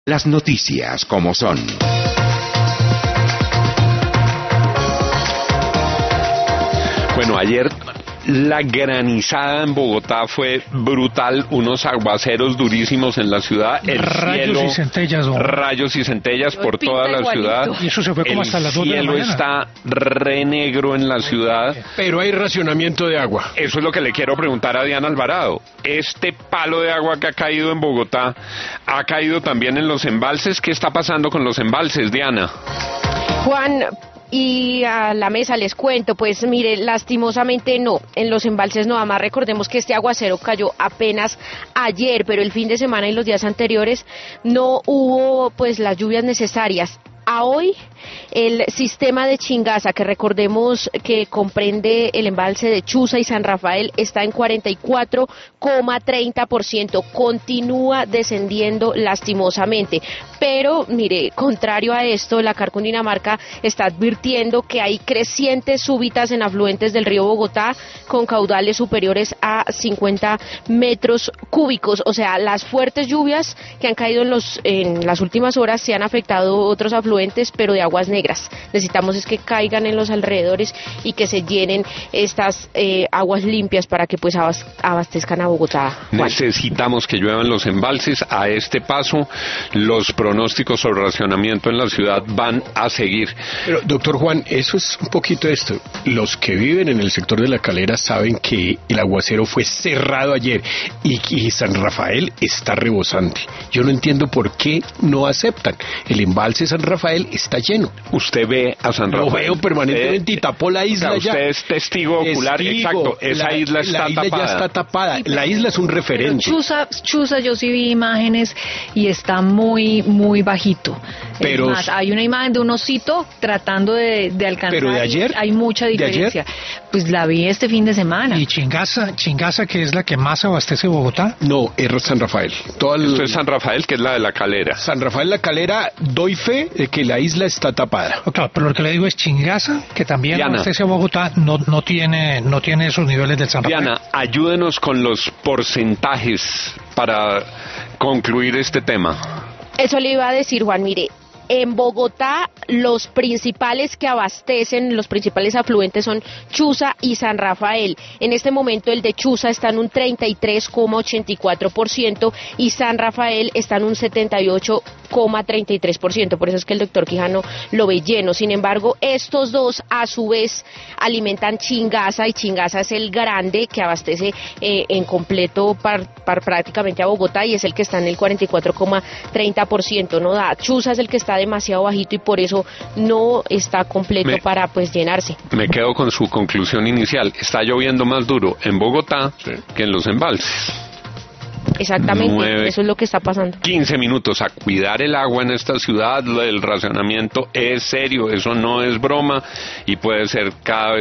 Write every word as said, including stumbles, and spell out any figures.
Las noticias como son. Bueno, ayer la granizada en Bogotá fue brutal, unos aguaceros durísimos en la ciudad, el rayos cielo, y centellas, ¿no? rayos y centellas por toda la ciudad. Y eso se fue como el hasta las dos de la cielo mañana. está re negro en la ciudad. Pero hay racionamiento de agua. Eso es lo que le quiero preguntar a Diana Alvarado. Este palo de agua que ha caído en Bogotá, ¿ha caído también en los embalses? ¿Qué está pasando con los embalses, Diana? Juan, y a la mesa les cuento, pues mire, lastimosamente no, en los embalses no, además recordemos que este aguacero cayó apenas ayer, pero el fin de semana y los días anteriores no hubo pues las lluvias necesarias. A hoy, el sistema de Chingaza, que recordemos que comprende el embalse de Chuza y San Rafael, está en cuarenta y cuatro coma treinta por ciento, continúa descendiendo lastimosamente. Pero, mire, contrario a esto, la CAR Cundinamarca está advirtiendo que hay crecientes súbitas en afluentes del río Bogotá con caudales superiores a cincuenta metros cúbicos. O sea, las fuertes lluvias que han caído en, los, en las últimas horas se han afectado otros afluentes, pero de aguas negras. Necesitamos es que caigan en los alrededores y que se llenen estas eh, aguas limpias para que pues abastezcan a Bogotá. Juan. Necesitamos que lluevan los embalses. A este paso, los pronósticos sobre racionamiento en la ciudad van a seguir. Pero, doctor Juan, eso es un poquito esto. Los que viven en el sector de La Calera saben que el aguacero fue cerrado ayer y, y San Rafael está rebosante. Yo no entiendo por qué no aceptan. El embalse San Rafael está lleno. Usted ve a San Rafael. Lo veo permanentemente eh, y tapó la isla o sea, ya. Usted es testigo ocular, Testigo. exacto. Esa la, isla está la isla tapada. ya está tapada. La isla es un referente. Chuza, Chuza, yo sí vi imágenes y está muy, muy bajito. Pero, es más, hay una imagen de un osito tratando de, de alcanzar. ¿Pero de ayer? Hay mucha diferencia. Pues la vi este fin de semana. ¿Y Chingaza, Chingaza, que es la que más abastece Bogotá? No, es San Rafael. Todo el... Esto es San Rafael, que es la de La Calera. San Rafael La Calera, doy fe de que la isla está tapada. Oh, claro, pero lo que le digo es Chingaza, que también Diana. abastece a Bogotá, no, no tiene no tiene esos niveles del San Rafael. Diana, ayúdenos con los porcentajes para concluir este tema. Eso le iba a decir, Juan, mire. En Bogotá, los principales que abastecen, los principales afluentes son Chuza y San Rafael. En este momento el de Chuza está en un treinta y tres coma ochenta y cuatro por ciento y San Rafael está en un setenta y ocho coma treinta y tres por ciento. Por eso es que el doctor Quijano lo ve lleno. Sin embargo, estos dos a su vez alimentan Chingaza y Chingaza es el grande que abastece eh, en completo par, par prácticamente a Bogotá y es el que está en el cuarenta y cuatro coma treinta por ciento. No da. Chuza es el que está demasiado bajito y por eso no está completo me, para pues llenarse. Me quedo con su conclusión inicial. Está lloviendo más duro en Bogotá sí. que en los embalses. Exactamente, nueve, eso es lo que está pasando. quince minutos a cuidar el agua en esta ciudad. El racionamiento es serio, eso no es broma y puede ser cada vez